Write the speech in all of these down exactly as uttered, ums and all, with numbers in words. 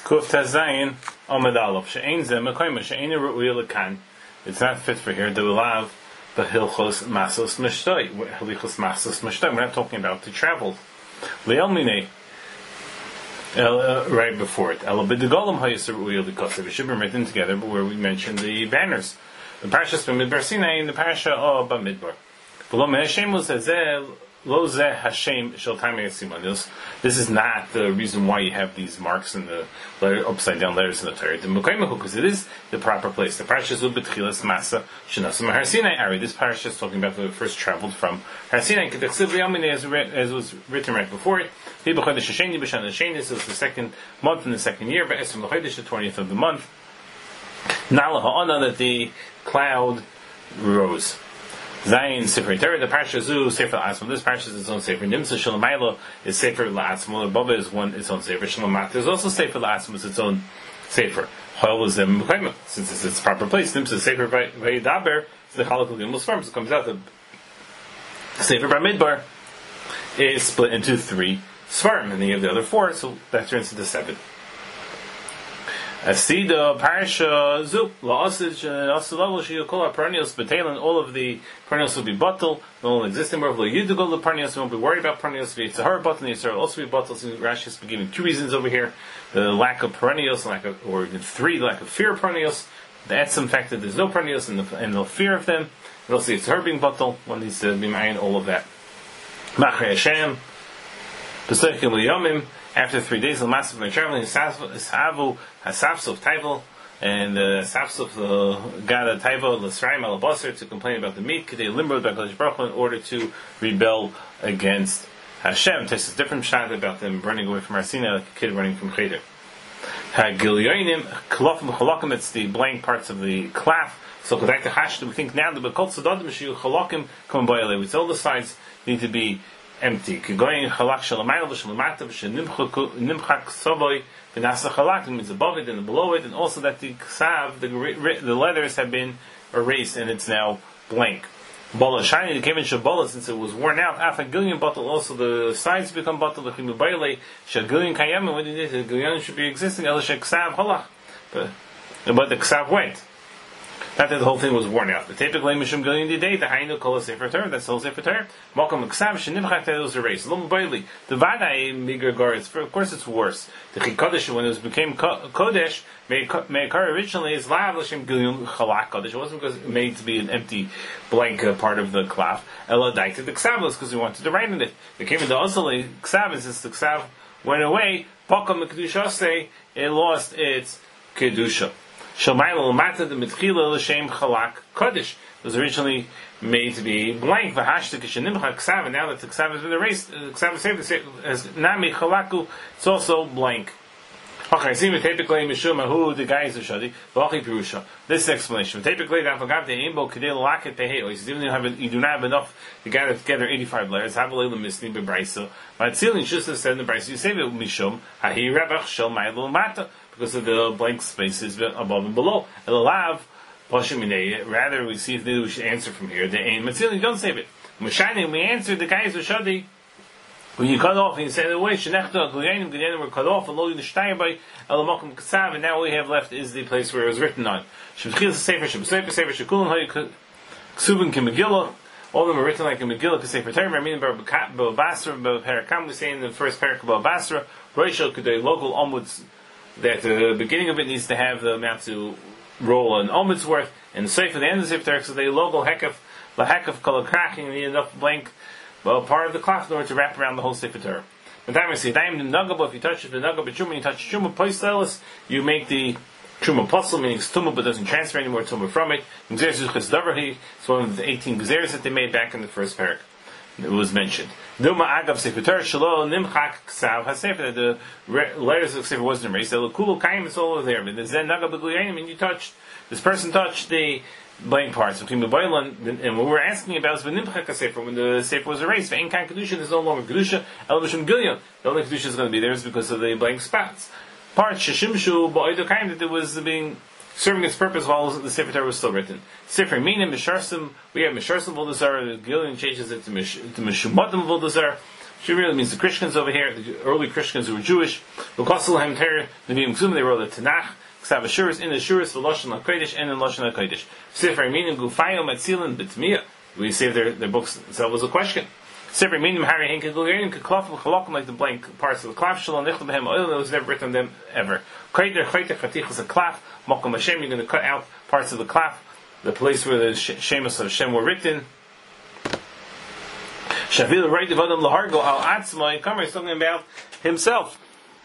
Kuf Tazayin Omadalov She'ein Zeh Mekoyma She'ein Ru'uya Lekan. It's not fit for here. The Ulav Behilchos Masos Mishtoi. Hilchos Masos Mishtoi. We're not talking about to travel. Le'el Minei. Uh, right before it. El B'Degolim Hayis Ru'uya Lekosev. It should be written together, but where we mentioned the banners. The Parashas B'Midbar Sinai and the Parasha of B'Midbar. V'lo Me'Hashem L'Zeh Lo Zeh Hashem Shel Tamei Siman. This is not the reason why you have these marks in the letter, upside down letters in the Torah. The Mekaymehu, because it is the proper place. The Parasha is B'Tchilas Masa Shenasam Har Sinai Ari. This Parasha is talking about the first traveled from Har Sinai. As was written right before it. This is the second month in the second year. The twentieth of the month. Nala Ha'ana, that the cloud rose. Zayin Sefer Torah, the Parsha Zu Sefer La'atzmo. This Parsha is its own Sefer. Nimsa Shalamaylo is Sefer La'atzmo. Above is one its own Sefer. Shalamat is also Sefer La'atzmo, is its own Sefer. Chol is them Mekayma, since it's its proper place. Nimsa Sefer Vayidaber is the Chalak of the Yomos Farms. It comes out the Sefer B'Midbar is split into three Svarim, and then you have the other four, so that turns into seven. Asida Parsha Zu La'asij Asalavo Shiyakol Perennials Betalan. All of the perennials will be bottled. No one existing more. You do go to perennials. We won't be worried about perennials. It's a hard bottle. It's also be bottled. So Rashi has been giving two reasons over here: the lack of perennials, lack of, or even three, the lack of fear of perennials. The etzem fact that there's no perennials and, the, and no fear of them. And also it's her being bottled. One needs to be mindful all of that. Machrei Hashem Pesachim Liyomim. After three days, the massive and traveling Hasavu Hasafsov Taival and the Safsov got a Taival L'Sraim Alabasar to complain about the meat Kedei Limrod B'Kadosh Baruch Hu in order to rebel against Hashem. This is a different shot about them running away from Arsina, like a kid running from Cheder. Hagilyonim Kalofim Chalakim. It's the blank parts of the clef. So we think now the Bekol Sadodim Shiu Chalakim come by with all the sides need to be empty. Going halak shalamayel v'shalamata v'shanimchak soboy v'nasa halak means above it and below it, and also that the ksav, the the letters have been erased and it's now blank. Bola shiny the kevin shabola, since it was worn out. Afagillion bottle, also the sides become bottle. The chimubayle shagillion kayam, and what it is, the gillion should be existing. Elishek ksav halach, but but the ksav went. Not that the whole thing was worn out. The typically mishum gillion today, the hainu kol sefer Torah, that's the whole sefer Torah. Malcolm ksav shenivchak that was erased. Lom bailey the vadai miger garetz. Of course, it's worse. The chikodesh when it became kodesh meikar originally is lav l'shem gillion chalak kodesh. It wasn't because it made to be an empty blank uh, part of the klaf. Ela daita the ksav was because we wanted to write in it. It came into osale ksav, and since the ksav went away, pakam kedusha say it lost its kedusha. Shalmayla Lamata the Mitchila L'Shem Chalak Kodesh was originally made to be blank. V'hashta Kishanimcha Ksav, and now that the Ksav has been erased, the Ksav is saved as Nami Chalaku, it's also blank. Okay, see me typically Mishuma who the guys who shadi V'achi Pirusha. This is the explanation. Typically, that forgot the Imbo Kedei Laket Teheo. He says even you have you do not have enough to gather together eighty-five layers. Have a little misni bebrayso. But Tzilin just said in the brayso you save it Mishum Hahi Rebach Shel Ma'il Mata. Because of the blank spaces above and below. Elalav, rather we see if we should answer from here. The ain matzili, don't save it. Mashani, we answered the guys who shadi. When you cut off and you send it away, Shenechta, Gulyanim, Gulyanim were cut off, and Lo Yudishtayim by Elamokim Kasav, and now all we have left is the place where it was written on. Shemchil Sefer, Shemsefer, Sefer, Shekulim, Hayu, Ksubin, Kimegillah. All of them are written like a Megillah, Sefer Torah, meaning Baba Basra, Baba Parakam, we say in the first parak of Baba Basra, Roishal, Kedei, local ombuds. That the beginning of it needs to have the amount to roll an omid's worth, and the sefer, the end of the sefer, so they local hekaf, the hekaf kol cracking, need enough blank, well, part of the cloth in order to wrap around the whole sefer Torah. The time we see, daim the nagab, if you touch the nagab, truma, you touch truma, poistelis, you make the truma puzzle, meaning it's tumah, but doesn't transfer anymore tumah from it. It's one of the eighteen gezeres that they made back in the first parak. It was mentioned. Duma agav sefer Torah shelo nimchak ksav hasefer. The letters of the sefer wasn't erased. The kulu kaim is all over there. But the zen nagav b'guyanim, and you touched this person touched the blank parts between the boil and, and what we're asking about is the nimchak sefer when the sefer was erased. Ve'en kan kedusha, there's no longer kedusha. El b'shem gilyon. The only kedusha is going to be there is because of the blank spots. Parts sheshimshu ba'oido kaim that it was being serving its purpose while the Sefer Torah was still written. Sefer Minim, Misharsim, we have Misharsim Voldazar, the Gillian changes it to Mishumatim Voldazar, She really means the Christians over here, the early Christians who were Jewish. They wrote the Tanakh, Ksav Ashuris, in the Ashuris, the Lashon HaKodesh, and in Lashon HaKodesh. Sefer Minim, Gufayo, Matzilin, B'Tmiyah. We saved their, their books, so that was a question. Sefer Minim, Harry Henke, Gulgarian, Kaklafim, Chalakim, like the blank parts of the Klaf, Shalom, Nichlam, Behem, oil that was never written on them ever. Koder, Choyter, Chatich was a Klaf, Mokum Hashem, you're going to cut out parts of the Klaf, the place where the Shemus of Hashem were written. Shavil, right of Adam Lahargo, Al Atzma, Kamar is talking about himself.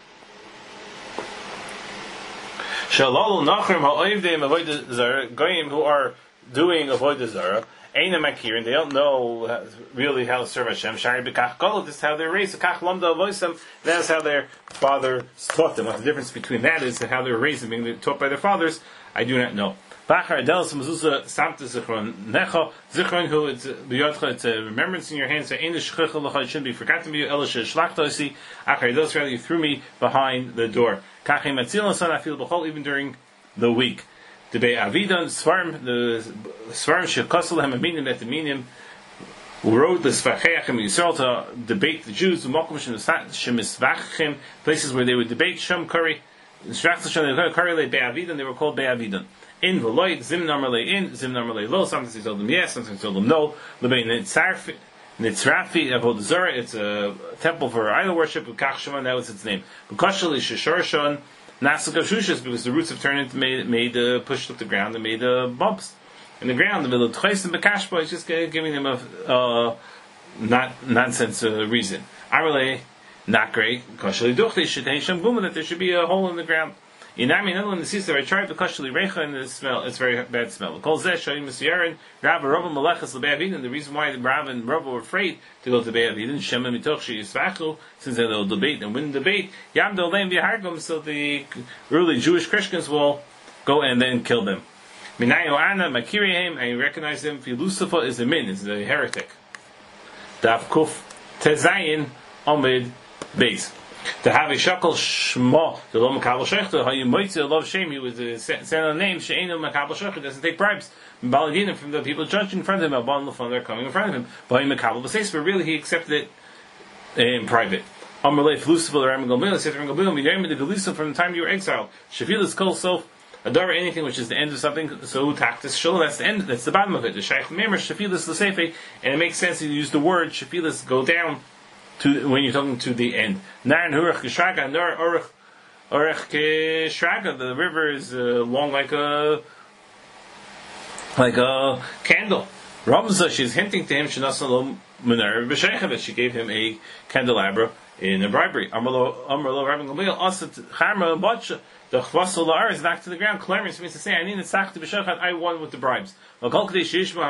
Shalal Nachrim, Ha'oivdim, Avodah Zara, Goyim who are doing Avodah Zara, Eina Makirin, they don't know really how to serve Hashem. Shari B'kach Golov, this is how they're raised. Kach Lamda Avoisam, that's how their father taught them. What the difference between that is and how they were raised and being taught by their fathers, I do not know. Bachar Adelis Mezuzah Samta Zichron Necha Zichron, who it's biyodcha, it's a remembrance in your hands. So Ein Shechach L'cha, it shouldn't be forgotten by you. Elish Shlachtosi Achar Adelis, rather you threw me behind the door. Kachem Matzilon Son I feel b'chol, even during the week. The Bei Avidan Svarm, the Svarm Shekosel Hem Aminim et Aminim, who wrote the Sfacheach and Yisrael to debate the Jews, the Mokum Shemisvachim, places where they would debate Shem Kari, Shrachtashan Kari Le Bei Avidan, they were called Bei Avidan. In Veloid, Zim Namarle in, Zim Namarle lo, sometimes he told them yes, sometimes he told them no. Lebei Nitzrafi, Nitzrafi, Avodah Zarah, it's a temple for idol worship, Kach Shema, that was its name. Bukashali Shesharshon, Nasuk Shushas, because the roots have turned into, made, made uh, pushed up the ground and made uh, bumps in the ground. The middle of Tchais and Bekashba is just giving them a uh, not nonsense uh, reason. Arale, not great. Kashali Duchli, Shitei Shem Guma, that there should be a hole in the ground. Inami Nedlin, the season I tried the Kashali Recha, and the smell, it's very bad smell. Kol Zeh, Shoyim Mesiyarin, Rav, Rav, Malachas, Lebei Avidan, the reason why Rav and Rav were afraid to go to Bei Avidan, Shema Mitoch, She Yisvachu, since they'll debate and win the debate, Yam Doleim V'Hargum, so the early Jewish Christians will go and then kill them. Minayo Ana, Makirihem, I recognize them, Filusafa is a min, is a heretic. Dav Kuf, Tezayin, Omid, Beis. To have a shackle shma, the lo makabel shechta, how you might say love shame, he was a sent on name, she'enu makabel shechta, doesn't take bribes. Baladina from the people judging in front of him, Alban Lafon, they're coming in front of him. But makabel b'seis, but really he accepted it in private. Amrlei Felusival or Amgalmil, said Amgalmil, Midayim the Galusim from the time you were exiled. Shafil is kol sof, adara anything which is the end of something, so taktis shul, that's the end, that's the bottom of it. The shaykh member, Shafil is l'sefe, and it makes sense to use the word Shafil is go down. To, when you're talking to the end. Naran Hurach Kishraga, Nar Urach Urach Kishraga, the river is uh, long like a like a candle. Ramza, she's hinting to him, Shanasalom Munar B'Sheichavet, she gave him a candelabra in a bribery. Amrlo Amrlo Rabbi Gamliel Asat Charma Bacha, the Chvasol La'ar is back to the ground. Clearance means to say, I need a Sach to B'Shechat, I won with the bribes. They wanted,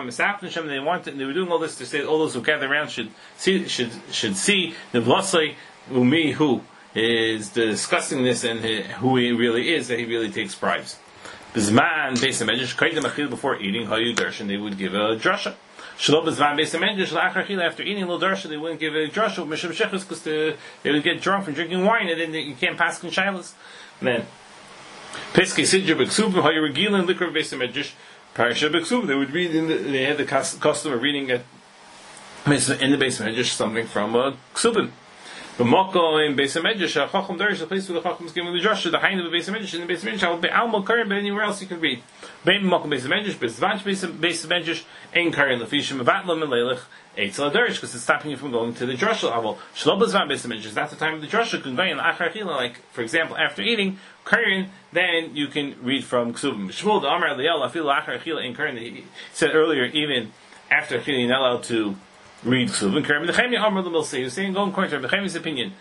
they were doing all this to say that all those who gather around should see, should should see the Vlasai Umi, who is the disgustingness and who he really is, that he really takes bribes. Bizman based on Medrash, before eating, Hayu Darshan, they would give a drasha. Shalom Bizman based on Medrash, after eating a little darsha, they wouldn't give a drasha, Misham Shechus, because they would get drunk from drinking wine, and then you can't pass in Shilas. Then, Pesky Sidra B'Ksubim, Hayu Regilan, liquor based on Medrash. Parasha B'Ksub, they would read in the, they had the custom of reading it in the base of Medrash something from uh, Ksubim. The Mokko in base of Medrash, a Chacham Darish, the place where the Chacham is giving the Joshua, the Hain of the base of Medrash, in the base of Medrash, I will be Alma Karim, but anywhere else you can read. Bain Mokko base of Medrash, Bezvanch base of Medrash, Ein Karim, Lefishim, Abatlam, and Leilach, Eitzel Darish, because it's stopping you from going to the Joshua level. Shalobazvan base of Medrash, that's the time of the Joshua, can go in Achar Chila, like, for example, after eating, Karin, then you can read from Ksubim. Shmuel, the Amar Liel, Afil Achar Chila, in Karin, he said earlier, even after Chila, you're not allowed to read Ksubim. Karin, the Chemia Amar Lamil say, he was saying, go according to Rabbi Chemia's opinion.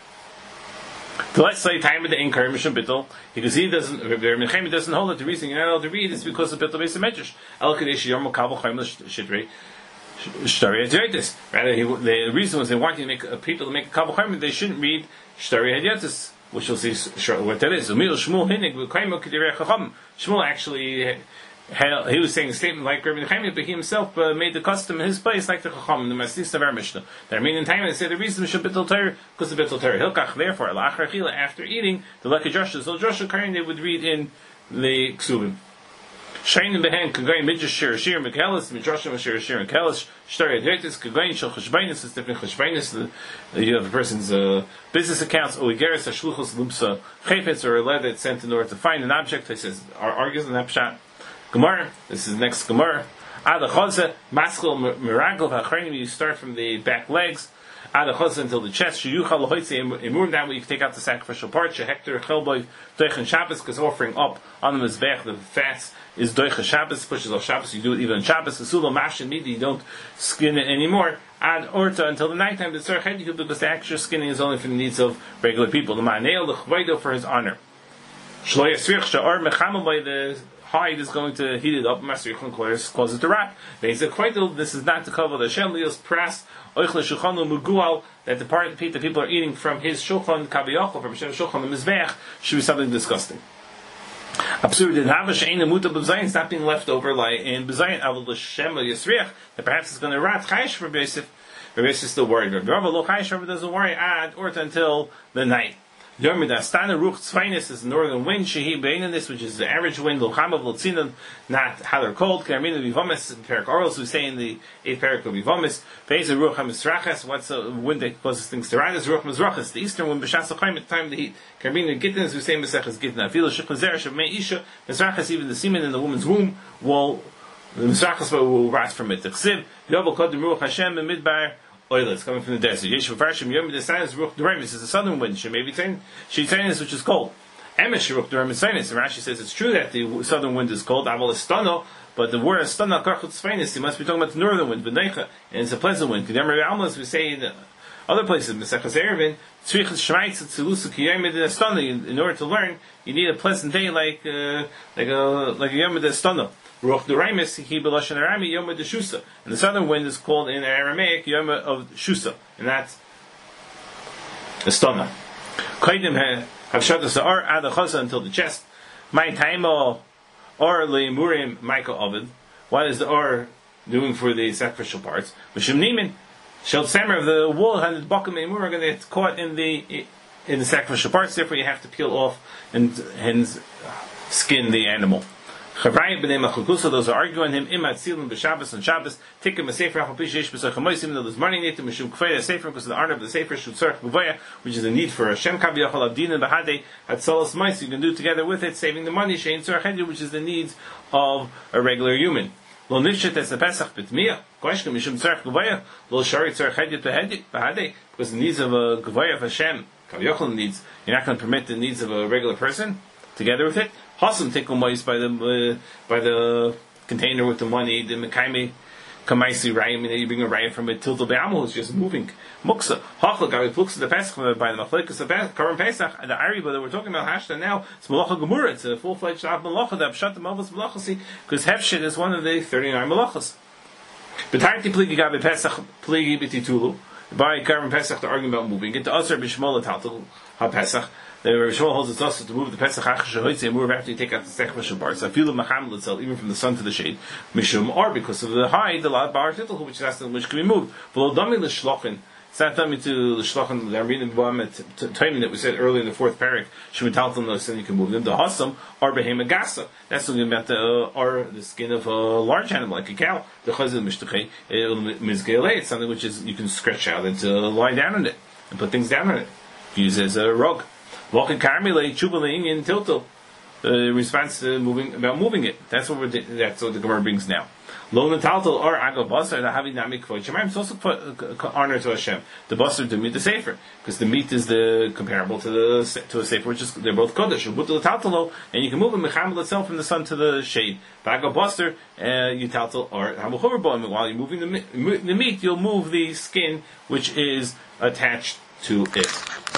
So let's say time of the Ein Karim Mishum Bittul, because he doesn't, Rabbi Chemia doesn't hold it, the reason you're not allowed to read is because of Bittul Beis HaMedrash. El Kadesh Yom Kabel Chaim L'Shidrei, Shtari Hadyotis. Rather, he, the reason was they wanted to make uh, people to make a Kabel Chaim, they shouldn't read Shtari Hadyotis, which we'll see shortly what that is. Shmuel actually had, he was saying a statement like Rabbi Nechemia, but he himself uh, made the custom in his place like the Chacham, the Masnis of our Mishnah. The Armenian time they say the reason should Bittul Torah because of Bittul Torah. Hilkach, therefore, La'achar Chila, after eating, the Lekha Joshua, so Joshua Karin, they would read in the Ksubim. Shainim behen kagayin midrash shir shir mekelis midrashim shir shir mekelis shtari adrektis kagayin shel cheshbainis is different cheshbainis. You have a person's uh, business accounts or igeris ashluchos lumsa chayfetz, or a letter that's sent in order to find an object. He says argues in that pshat. Gemara. This is next Gemara. Ad chazeh maskil miragel v'achreinim. You start from the back legs. Ad chazeh until the chest. Sheyuchal lohoitze imur. That way you can take out the sacrificial part. Shehekter chelboy doichen Shabbos, because offering up on the mizbech the fats is doichen Shabbos, pushes off Shabbos. You do it even on Shabbos. Asula mashin midi. You don't skin it anymore. Ad orta until the nighttime. The tzarech hedikut, because the extra skinning is only for the needs of regular people. The ma'anel the chvaydo for his honor. Shlo yasrich she'or mechamel, by the hide is going to heat it up. Master Yechon calls it the rat. This is not to cover the Shem Leos Pras Oichle Shulchanu Mugual, that the part of the people are eating from his Shulchan Kabiyachol, from Shem Shulchan the Mizbeach, should be something disgusting. Absurd did have a shein muta b'zayin, it's not being left over like in b'zayin avol l'shem yisriach, that perhaps it's going to rat chayish for Beisif. Rabbi is still worried. Rabbi lo chayish, Rabbi doesn't worry ad or until the night. Yormida Stana Ruch Tzvainis is the northern wind. Shehi Beinanis, which is the average wind. Lochamav Lotzinan, not how they're cold. Karmina Vivomis, Perak Oros, we say in the eighth parak of Vivomis. Beisa Ruch HaMisrachas, what's the wind that causes things to rise? Ruch Mizrachas, the eastern wind. B'shas HaChaim, at the time of the heat. Karmina Gittin, as we say in Mesechas Gittin. Afilo Shechazera, Shavmei Isha, Mizrachas, even the semen in the woman's womb will, the Mizrachas will rise from it. T'chsiv, Yovel Kodim Ruch Hashem, in Midbar. Oil is coming from the desert. Yeshu Farshim Yom Desanis Ruch Duremis is the southern wind. She may be saying Shitanis, which is cold. Emesh Ruch Duremis Sainis. And Rashi says it's true that the southern wind is cold. Aval Estano, but the word Estano Karchut Sfainis, he must be talking about the northern wind, V'neicha, and it's a pleasant wind. Kedemar Almas, we say in other places, Mesechas Erevin, Tzrichas Shmaitz Tzilusa Kiyom Estano. In order to learn, you need a pleasant day like uh, like a like a Yom Estano. Ruch Duraimis, he beloshan Arami, Yom de Shusa. And the southern wind is called in Aramaic Yom of Shusa. And that's Estana. Kaidim Havshata Sa'ar Adachaza until the chest. My Taimo Or Leimurim Maiko Ovid. What is the Or doing for the sacrificial parts? Mishum Nimin, Shel Samer of the wool, and the Bakum Eimur are going to get caught in the in the sacrificial parts, therefore you have to peel off and hence skin the animal. Chavrayim b'nei Machukusa, those are arguing him imat tzilim b'Shabbos and Shabbos. Tikim a sefer hachal pishish b'sachamos, even though there's money needed to mishum kfei a sefer because of the honor of the sefer shutzarch b'vaya, which is the need for Hashem kaviyachol abdin and b'hadei hatzalos mais. You can do together with it, saving the money shein tzarch hedi, which is the needs of a regular human. Lo nifshet es Pesach b'tmiyah koshkem mishum tzarch b'vaya lo shari tzarch hedi b'hadei, because the needs of a gvaya of Hashem kaviyachol needs, you're not going to permit the needs of a regular person together with it. Hasam tickle mice by the uh, by the container with the money. The mekaime kamaisi rayim, and you bring a rayim from it till the be'amol is just moving. Muksa hachlag I looks at the Pesach by the machlekas the Karim Pesach and the Ariba that we're talking about hashta now. It's malacha gemura. It's a full fledged malacha that pshat the malvus malachasi, because hefshit is one of the thirty nine malachas. B'tarti pligi gabe Pesach pligi b'titulu. By Karim Pesach, they're arguing about moving it. The Aser b'shmol tatel ha Pesach. The Rishon holds it's also to move the Pesach Achashahoitze and move after you take out the sacrificial parts. I feel the Machamel itself, even from the sun to the shade. Mishum, or because of the hide, the lot bar titl, which is which can be moved. V'lo dami l'shlochin. It's not dummy to l'shlochin, the Armin and Boam timing that we said earlier in the fourth parak. Shemetalton, those then you can move them. The Hassam, or behema gasa. That's talking about the, uh, or the skin of a large animal, like a cow. The Chazil Mishtachei, Mizgeilei, it's something which is, you can stretch out and to lie down on it, and put things down on it. Use it as a rug. Walking Karmile, Chubaling in Tiltal. The response to moving about moving it. That's what we're that's what the Gemara brings now. Lo Nataltal or Agabasar, the Havinami Kvod Shemaim, it's also honor to Hashem. The Basar to meat the Sefer. Because the meat is the comparable to the to a Sefer, which is they're both Kodesh. And you can move a Mechamel itself from the sun to the shade. Agabasar, you Taltal or Hamuchover, while you're moving the, the meat, you'll move the skin which is attached to it.